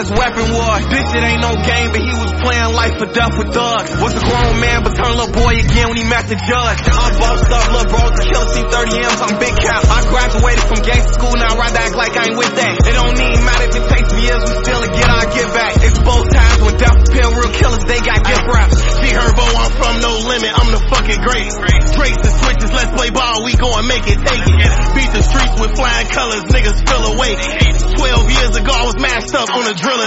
Weapon war. This shit ain't no game, but he was playing life or death with thugs. Was a grown man, but turned little boy again when he met the judge. I'm bossed up, little bro, the killer C30Ms, I'm big cap. I graduated from gangster school, now I'd rather act like I ain't with that. It don't even matter if it takes me years, we still get our get back. It's both times when death appear, real killers, they got gift wraps. G-Herbo, I'm from No Limit, I'm the fucking great. Drakes and switches, let's play ball, we gon' make it, take it. Beat the streets with flying colors, niggas feel awake. 12 years ago, I was mashed up on a driller.